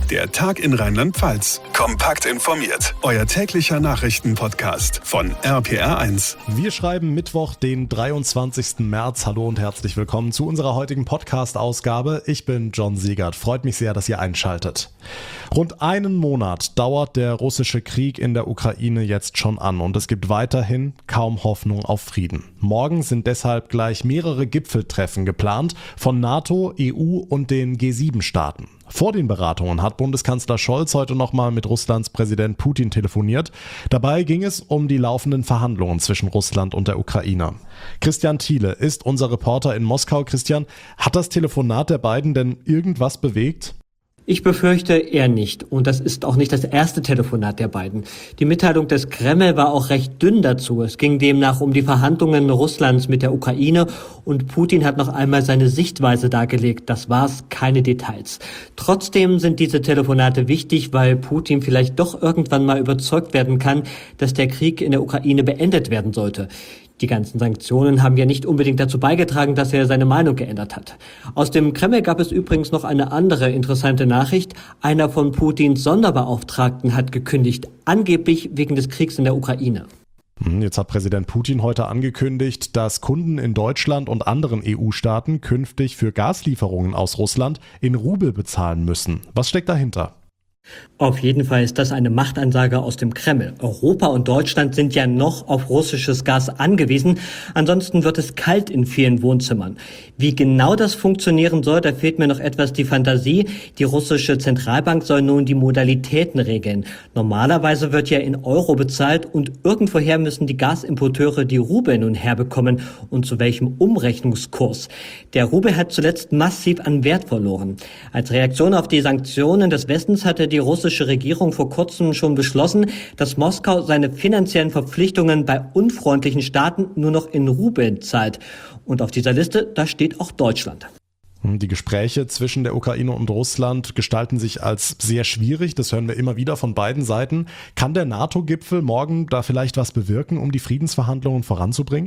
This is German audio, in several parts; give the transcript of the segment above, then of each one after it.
Der Tag in Rheinland-Pfalz. Kompakt informiert. Euer täglicher Nachrichtenpodcast von RPR1. Wir schreiben Mittwoch, den 23. März. Hallo und herzlich willkommen zu unserer heutigen Podcast-Ausgabe. Ich bin John Siegert. Freut mich sehr, dass ihr einschaltet. Rund einen Monat dauert der russische Krieg in der Ukraine jetzt schon an und es gibt weiterhin kaum Hoffnung auf Frieden. Morgen sind deshalb gleich mehrere Gipfeltreffen geplant von NATO, EU und den G7-Staaten. Vor den Beratungen hat Bundeskanzler Scholz heute nochmal mit Russlands Präsident Putin telefoniert. Dabei ging es um die laufenden Verhandlungen zwischen Russland und der Ukraine. Christian Thiele ist unser Reporter in Moskau. Christian, hat das Telefonat der beiden denn irgendwas bewegt? Ich befürchte eher nicht. Und das ist auch nicht das erste Telefonat der beiden. Die Mitteilung des Kreml war auch recht dünn dazu. Es ging demnach um die Verhandlungen Russlands mit der Ukraine und Putin hat noch einmal seine Sichtweise dargelegt. Das war's, keine Details. Trotzdem sind diese Telefonate wichtig, weil Putin vielleicht doch irgendwann mal überzeugt werden kann, dass der Krieg in der Ukraine beendet werden sollte. Die ganzen Sanktionen haben ja nicht unbedingt dazu beigetragen, dass er seine Meinung geändert hat. Aus dem Kreml gab es übrigens noch eine andere interessante Nachricht. Einer von Putins Sonderbeauftragten hat gekündigt, angeblich wegen des Kriegs in der Ukraine. Jetzt hat Präsident Putin heute angekündigt, dass Kunden in Deutschland und anderen EU-Staaten künftig für Gaslieferungen aus Russland in Rubel bezahlen müssen. Was steckt dahinter? Auf jeden Fall ist das eine Machtansage aus dem Kreml. Europa und Deutschland sind ja noch auf russisches Gas angewiesen. Ansonsten wird es kalt in vielen Wohnzimmern. Wie genau das funktionieren soll, da fehlt mir noch etwas die Fantasie. Die russische Zentralbank soll nun die Modalitäten regeln. Normalerweise wird ja in Euro bezahlt und irgendwoher müssen die Gasimporteure die Rubel nun herbekommen. Und zu welchem Umrechnungskurs? Der Rubel hat zuletzt massiv an Wert verloren. Als Reaktion auf die Sanktionen des Westens hatte die russische Regierung vor kurzem schon beschlossen, dass Moskau seine finanziellen Verpflichtungen bei unfreundlichen Staaten nur noch in Rubeln zahlt. Und auf dieser Liste, da steht auch Deutschland. Die Gespräche zwischen der Ukraine und Russland gestalten sich als sehr schwierig. Das hören wir immer wieder von beiden Seiten. Kann der NATO-Gipfel morgen da vielleicht was bewirken, um die Friedensverhandlungen voranzubringen?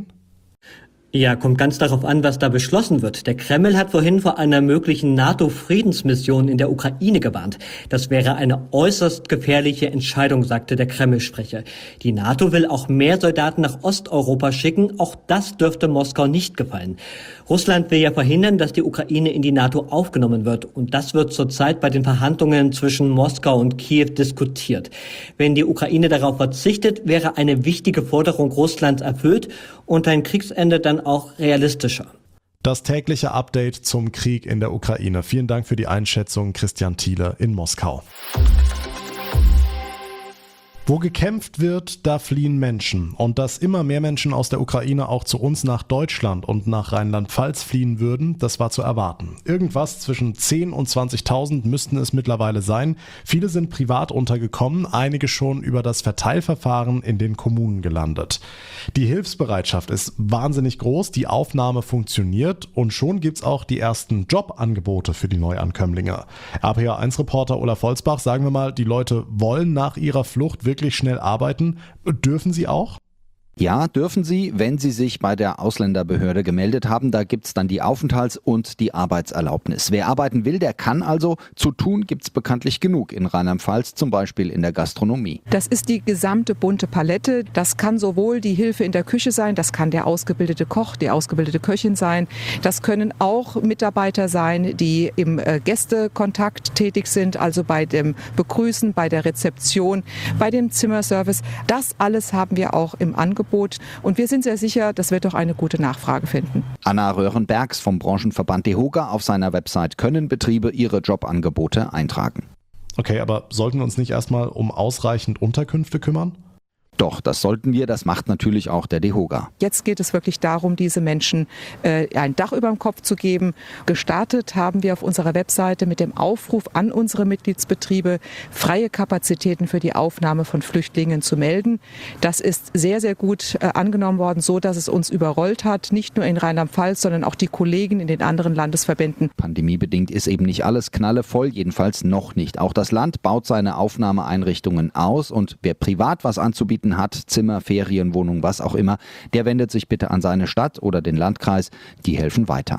Ja, kommt ganz darauf an, was da beschlossen wird. Der Kreml hat vorhin vor einer möglichen NATO-Friedensmission in der Ukraine gewarnt. Das wäre eine äußerst gefährliche Entscheidung, sagte der Kreml-Sprecher. Die NATO will auch mehr Soldaten nach Osteuropa schicken. Auch das dürfte Moskau nicht gefallen. Russland will ja verhindern, dass die Ukraine in die NATO aufgenommen wird. Und das wird zurzeit bei den Verhandlungen zwischen Moskau und Kiew diskutiert. Wenn die Ukraine darauf verzichtet, wäre eine wichtige Forderung Russlands erfüllt und ein Kriegsende dann auch realistischer. Das tägliche Update zum Krieg in der Ukraine. Vielen Dank für die Einschätzung, Christian Thiele in Moskau. Wo gekämpft wird, da fliehen Menschen. Und dass immer mehr Menschen aus der Ukraine auch zu uns nach Deutschland und nach Rheinland-Pfalz fliehen würden, das war zu erwarten. Irgendwas zwischen 10.000 und 20.000 müssten es mittlerweile sein. Viele sind privat untergekommen, einige schon über das Verteilverfahren in den Kommunen gelandet. Die Hilfsbereitschaft ist wahnsinnig groß, die Aufnahme funktioniert und schon gibt's auch die ersten Jobangebote für die Neuankömmlinge. RPR1-Reporter Olaf Holzbach, sagen wir mal, die Leute wollen nach ihrer Flucht wirklich schnell arbeiten. Dürfen sie auch? Ja, dürfen sie, wenn sie sich bei der Ausländerbehörde gemeldet haben. Da gibt's dann die Aufenthalts- und die Arbeitserlaubnis. Wer arbeiten will, der kann also. Zu tun gibt's bekanntlich genug in Rheinland-Pfalz, zum Beispiel in der Gastronomie. Das ist die gesamte bunte Palette. Das kann sowohl die Hilfe in der Küche sein, das kann der ausgebildete Koch, die ausgebildete Köchin sein. Das können auch Mitarbeiter sein, die im Gästekontakt tätig sind, also bei dem Begrüßen, bei der Rezeption, bei dem Zimmerservice. Das alles haben wir auch im Angebot. Und wir sind sehr sicher, das wird auch eine gute Nachfrage finden. Anna Röhrenbergs vom Branchenverband DEHOGA. Auf seiner Website können Betriebe ihre Jobangebote eintragen. Okay, aber sollten wir uns nicht erstmal um ausreichend Unterkünfte kümmern? Doch, das sollten wir. Das macht natürlich auch der DEHOGA. Jetzt geht es wirklich darum, diese Menschen ein Dach über dem Kopf zu geben. Gestartet haben wir auf unserer Webseite mit dem Aufruf an unsere Mitgliedsbetriebe, freie Kapazitäten für die Aufnahme von Flüchtlingen zu melden. Das ist sehr, sehr gut angenommen worden, so dass es uns überrollt hat. Nicht nur in Rheinland-Pfalz, sondern auch die Kollegen in den anderen Landesverbänden. Pandemiebedingt ist eben nicht alles knallevoll, jedenfalls noch nicht. Auch das Land baut seine Aufnahmeeinrichtungen aus und wer privat was anzubieten hat, Zimmer, Ferienwohnung, was auch immer, der wendet sich bitte an seine Stadt oder den Landkreis, die helfen weiter.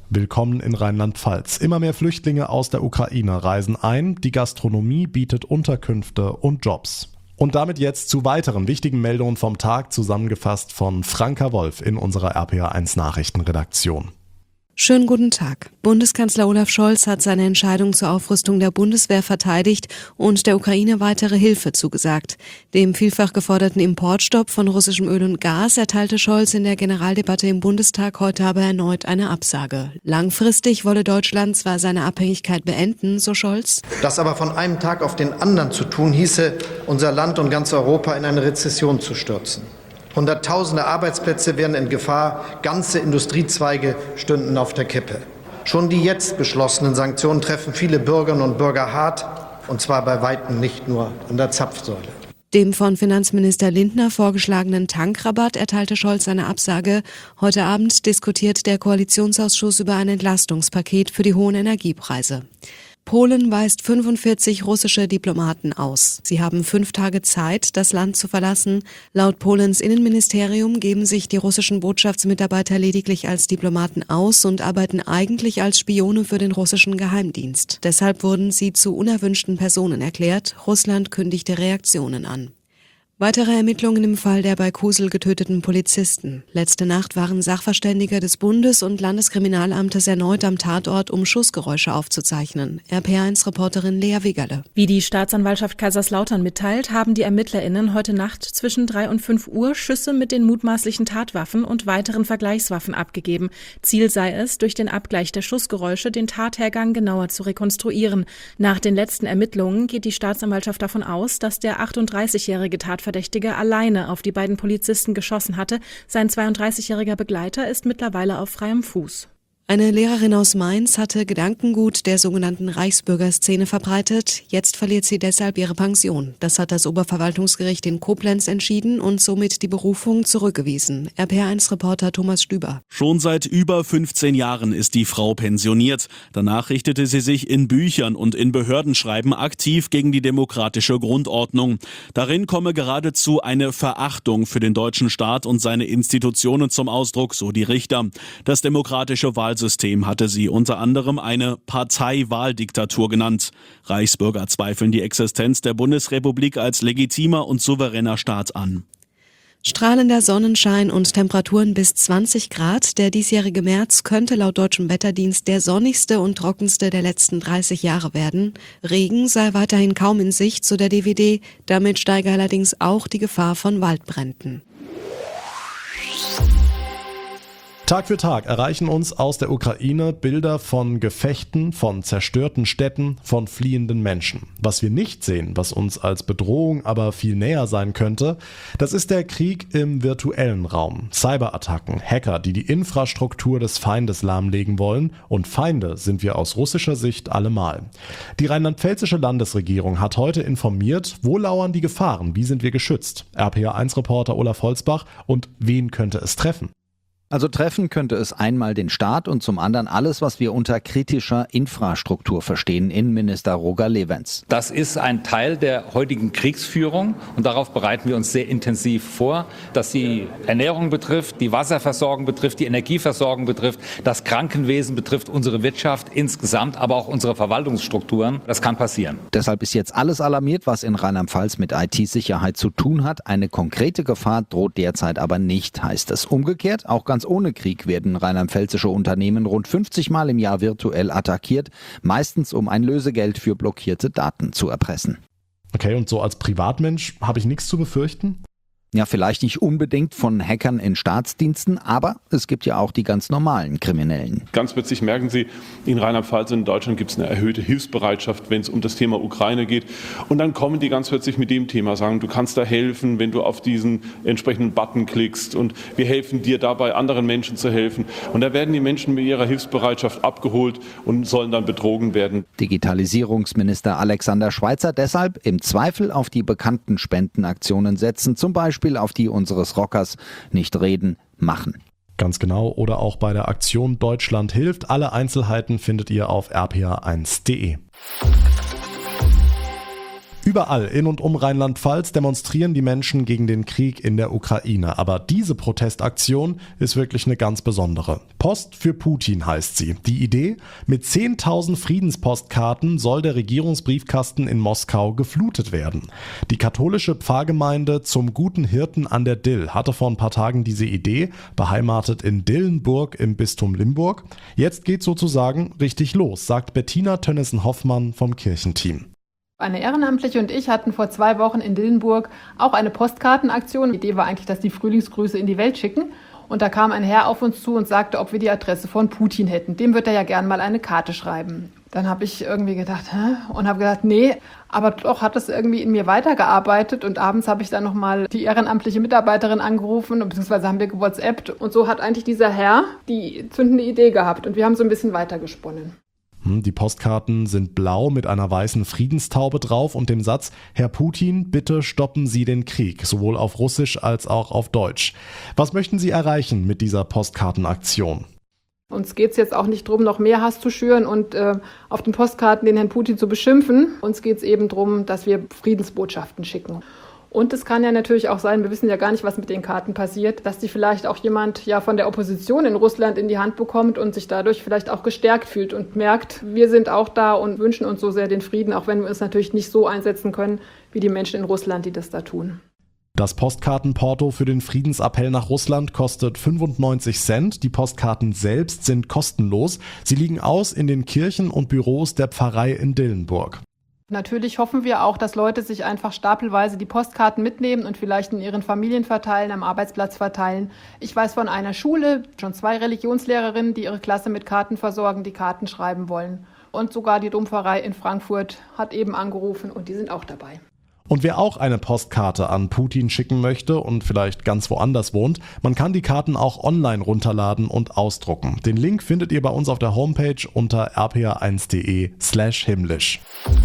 Willkommen in Rheinland-Pfalz. Immer mehr Flüchtlinge aus der Ukraine reisen ein. Die Gastronomie bietet Unterkünfte und Jobs. Und damit jetzt zu weiteren wichtigen Meldungen vom Tag, zusammengefasst von Franka Wolf in unserer RPA1 Nachrichtenredaktion. Schönen guten Tag. Bundeskanzler Olaf Scholz hat seine Entscheidung zur Aufrüstung der Bundeswehr verteidigt und der Ukraine weitere Hilfe zugesagt. Dem vielfach geforderten Importstopp von russischem Öl und Gas erteilte Scholz in der Generaldebatte im Bundestag heute aber erneut eine Absage. Langfristig wolle Deutschland zwar seine Abhängigkeit beenden, so Scholz. Das aber von einem Tag auf den anderen zu tun, hieße, unser Land und ganz Europa in eine Rezession zu stürzen. Hunderttausende Arbeitsplätze wären in Gefahr, ganze Industriezweige stünden auf der Kippe. Schon die jetzt beschlossenen Sanktionen treffen viele Bürgerinnen und Bürger hart, und zwar bei weitem nicht nur an der Zapfsäule. Dem von Finanzminister Lindner vorgeschlagenen Tankrabatt erteilte Scholz eine Absage. Heute Abend diskutiert der Koalitionsausschuss über ein Entlastungspaket für die hohen Energiepreise. Polen weist 45 russische Diplomaten aus. Sie haben 5 Tage Zeit, das Land zu verlassen. Laut Polens Innenministerium geben sich die russischen Botschaftsmitarbeiter lediglich als Diplomaten aus und arbeiten eigentlich als Spione für den russischen Geheimdienst. Deshalb wurden sie zu unerwünschten Personen erklärt. Russland kündigte Reaktionen an. Weitere Ermittlungen im Fall der bei Kusel getöteten Polizisten. Letzte Nacht waren Sachverständige des Bundes- und Landeskriminalamtes erneut am Tatort, um Schussgeräusche aufzuzeichnen. RPA1-Reporterin Lea Wigerle. Wie die Staatsanwaltschaft Kaiserslautern mitteilt, haben die ErmittlerInnen heute Nacht zwischen 3 und 5 Uhr Schüsse mit den mutmaßlichen Tatwaffen und weiteren Vergleichswaffen abgegeben. Ziel sei es, durch den Abgleich der Schussgeräusche den Tathergang genauer zu rekonstruieren. Nach den letzten Ermittlungen geht die Staatsanwaltschaft davon aus, dass der 38-jährige Tatverdächtige alleine auf die beiden Polizisten geschossen hatte. Sein 32-jähriger Begleiter ist mittlerweile auf freiem Fuß. Eine Lehrerin aus Mainz hatte Gedankengut der sogenannten Reichsbürgerszene verbreitet. Jetzt verliert sie deshalb ihre Pension. Das hat das Oberverwaltungsgericht in Koblenz entschieden und somit die Berufung zurückgewiesen. RPA1-Reporter Thomas Stüber. Schon seit über 15 Jahren ist die Frau pensioniert. Danach richtete sie sich in Büchern und in Behördenschreiben aktiv gegen die demokratische Grundordnung. Darin komme geradezu eine Verachtung für den deutschen Staat und seine Institutionen zum Ausdruck, so die Richter. Das demokratische Wahlsystem hatte sie unter anderem eine Parteiwahldiktatur genannt. Reichsbürger zweifeln die Existenz der Bundesrepublik als legitimer und souveräner Staat an. Strahlender Sonnenschein und Temperaturen bis 20 Grad. Der diesjährige März könnte laut Deutschem Wetterdienst der sonnigste und trockenste der letzten 30 Jahre werden. Regen sei weiterhin kaum in Sicht, so der DWD. Damit steige allerdings auch die Gefahr von Waldbränden. Tag für Tag erreichen uns aus der Ukraine Bilder von Gefechten, von zerstörten Städten, von fliehenden Menschen. Was wir nicht sehen, was uns als Bedrohung aber viel näher sein könnte, das ist der Krieg im virtuellen Raum. Cyberattacken, Hacker, die die Infrastruktur des Feindes lahmlegen wollen, und Feinde sind wir aus russischer Sicht allemal. Die rheinland-pfälzische Landesregierung hat heute informiert, wo lauern die Gefahren, wie sind wir geschützt. RPA1-Reporter Olaf Holzbach, und wen könnte es treffen? Also treffen könnte es einmal den Staat und zum anderen alles, was wir unter kritischer Infrastruktur verstehen, Innenminister Roger Levens. Das ist ein Teil der heutigen Kriegsführung und darauf bereiten wir uns sehr intensiv vor, dass die Ernährung betrifft, die Wasserversorgung betrifft, die Energieversorgung betrifft, das Krankenwesen betrifft, unsere Wirtschaft insgesamt, aber auch unsere Verwaltungsstrukturen. Das kann passieren. Deshalb ist jetzt alles alarmiert, was in Rheinland-Pfalz mit IT-Sicherheit zu tun hat. Eine konkrete Gefahr droht derzeit aber nicht, heißt es. Umgekehrt, auch ganz ohne Krieg werden rheinland-pfälzische Unternehmen rund 50 Mal im Jahr virtuell attackiert, meistens um ein Lösegeld für blockierte Daten zu erpressen. Okay, und so als Privatmensch habe ich nichts zu befürchten? Ja, vielleicht nicht unbedingt von Hackern in Staatsdiensten, aber es gibt ja auch die ganz normalen Kriminellen. Ganz plötzlich merken Sie, in Rheinland-Pfalz und in Deutschland gibt es eine erhöhte Hilfsbereitschaft, wenn es um das Thema Ukraine geht. Und dann kommen die ganz plötzlich mit dem Thema, sagen, du kannst da helfen, wenn du auf diesen entsprechenden Button klickst, und wir helfen dir dabei, anderen Menschen zu helfen. Und da werden die Menschen mit ihrer Hilfsbereitschaft abgeholt und sollen dann betrogen werden. Digitalisierungsminister Alexander Schweitzer deshalb im Zweifel auf die bekannten Spendenaktionen setzen, zum Beispiel auf die unseres Rockers, nicht reden, machen. Ganz genau, oder auch bei der Aktion Deutschland hilft. Alle Einzelheiten findet ihr auf rpa1.de. Überall in und um Rheinland-Pfalz demonstrieren die Menschen gegen den Krieg in der Ukraine. Aber diese Protestaktion ist wirklich eine ganz besondere. Post für Putin heißt sie. Die Idee? Mit 10.000 Friedenspostkarten soll der Regierungsbriefkasten in Moskau geflutet werden. Die katholische Pfarrgemeinde Zum Guten Hirten an der Dill hatte vor ein paar Tagen diese Idee, beheimatet in Dillenburg im Bistum Limburg. Jetzt geht sozusagen richtig los, sagt Bettina Tönnissen-Hoffmann vom Kirchenteam. Eine Ehrenamtliche und ich hatten vor 2 Wochen in Dillenburg auch eine Postkartenaktion. Die Idee war eigentlich, dass die Frühlingsgrüße in die Welt schicken. Und da kam ein Herr auf uns zu und sagte, ob wir die Adresse von Putin hätten. Dem wird er ja gern mal eine Karte schreiben. Dann habe ich irgendwie gedacht, und habe gedacht, nee, aber doch hat es irgendwie in mir weitergearbeitet. Und abends habe ich dann nochmal die ehrenamtliche Mitarbeiterin angerufen, beziehungsweise haben wir gewhatsappt. Und so hat eigentlich dieser Herr die zündende Idee gehabt. Und wir haben so ein bisschen weitergesponnen. Die Postkarten sind blau mit einer weißen Friedenstaube drauf und dem Satz: Herr Putin, bitte stoppen Sie den Krieg, sowohl auf Russisch als auch auf Deutsch. Was möchten Sie erreichen mit dieser Postkartenaktion? Uns geht es jetzt auch nicht darum, noch mehr Hass zu schüren und auf den Postkarten den Herrn Putin zu beschimpfen. Uns geht es eben darum, dass wir Friedensbotschaften schicken. Und es kann ja natürlich auch sein, wir wissen ja gar nicht, was mit den Karten passiert, dass die vielleicht auch jemand von der Opposition in Russland in die Hand bekommt und sich dadurch vielleicht auch gestärkt fühlt und merkt, wir sind auch da und wünschen uns so sehr den Frieden, auch wenn wir uns natürlich nicht so einsetzen können, wie die Menschen in Russland, die das da tun. Das Postkartenporto für den Friedensappell nach Russland kostet 95 Cent. Die Postkarten selbst sind kostenlos. Sie liegen aus in den Kirchen und Büros der Pfarrei in Dillenburg. Natürlich hoffen wir auch, dass Leute sich einfach stapelweise die Postkarten mitnehmen und vielleicht in ihren Familien verteilen, am Arbeitsplatz verteilen. Ich weiß von einer Schule, schon 2 Religionslehrerinnen, die ihre Klasse mit Karten versorgen, die Karten schreiben wollen. Und sogar die Dompfarrei in Frankfurt hat eben angerufen und die sind auch dabei. Und wer auch eine Postkarte an Putin schicken möchte und vielleicht ganz woanders wohnt, man kann die Karten auch online runterladen und ausdrucken. Den Link findet ihr bei uns auf der Homepage unter rpa1.de/himmlisch.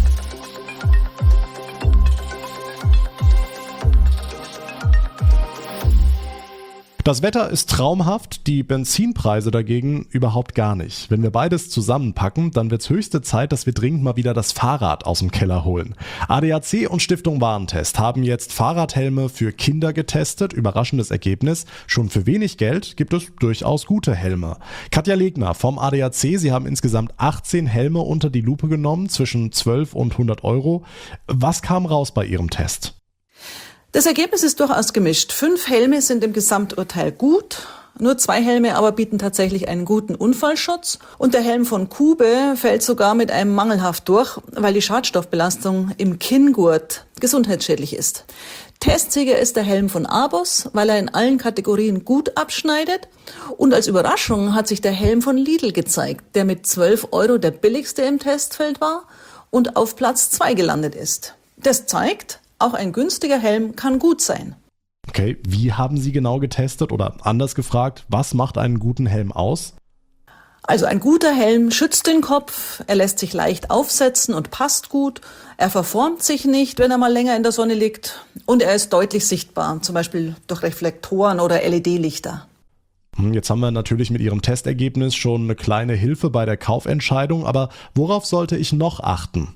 Das Wetter ist traumhaft, die Benzinpreise dagegen überhaupt gar nicht. Wenn wir beides zusammenpacken, dann wird's höchste Zeit, dass wir dringend mal wieder das Fahrrad aus dem Keller holen. ADAC und Stiftung Warentest haben jetzt Fahrradhelme für Kinder getestet. Überraschendes Ergebnis. Schon für wenig Geld gibt es durchaus gute Helme. Katja Legner vom ADAC, Sie haben insgesamt 18 Helme unter die Lupe genommen, zwischen 12 und 100 Euro. Was kam raus bei Ihrem Test? Das Ergebnis ist durchaus gemischt. 5 Helme sind im Gesamturteil gut, nur 2 Helme aber bieten tatsächlich einen guten Unfallschutz. Und der Helm von Kube fällt sogar mit einem mangelhaft durch, weil die Schadstoffbelastung im Kinngurt gesundheitsschädlich ist. Testsieger ist der Helm von Abos, weil er in allen Kategorien gut abschneidet. Und als Überraschung hat sich der Helm von Lidl gezeigt, der mit 12 Euro der billigste im Testfeld war und auf Platz 2 gelandet ist. Das zeigt, auch ein günstiger Helm kann gut sein. Okay, wie haben Sie genau getestet oder anders gefragt, was macht einen guten Helm aus? Also ein guter Helm schützt den Kopf, er lässt sich leicht aufsetzen und passt gut, er verformt sich nicht, wenn er mal länger in der Sonne liegt und er ist deutlich sichtbar, zum Beispiel durch Reflektoren oder LED-Lichter. Jetzt haben wir natürlich mit Ihrem Testergebnis schon eine kleine Hilfe bei der Kaufentscheidung, aber worauf sollte ich noch achten?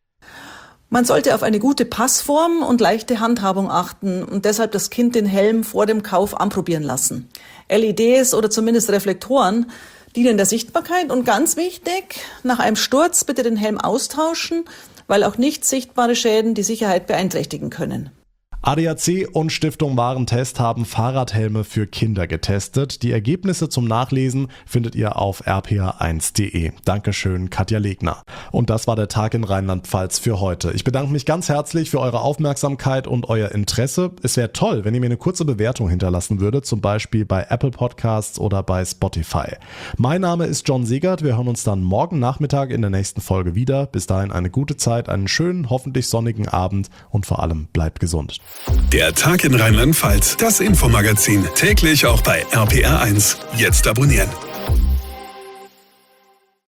Man sollte auf eine gute Passform und leichte Handhabung achten und deshalb das Kind den Helm vor dem Kauf anprobieren lassen. LEDs oder zumindest Reflektoren dienen der Sichtbarkeit und ganz wichtig, nach einem Sturz bitte den Helm austauschen, weil auch nicht sichtbare Schäden die Sicherheit beeinträchtigen können. ADAC und Stiftung Warentest haben Fahrradhelme für Kinder getestet. Die Ergebnisse zum Nachlesen findet ihr auf rpa1.de. Dankeschön, Katja Legner. Und das war der Tag in Rheinland-Pfalz für heute. Ich bedanke mich ganz herzlich für eure Aufmerksamkeit und euer Interesse. Es wäre toll, wenn ihr mir eine kurze Bewertung hinterlassen würdet, zum Beispiel bei Apple Podcasts oder bei Spotify. Mein Name ist John Segert. Wir hören uns dann morgen Nachmittag in der nächsten Folge wieder. Bis dahin eine gute Zeit, einen schönen, hoffentlich sonnigen Abend und vor allem bleibt gesund. Der Tag in Rheinland-Pfalz, das Infomagazin, täglich auch bei RPR1. Jetzt abonnieren.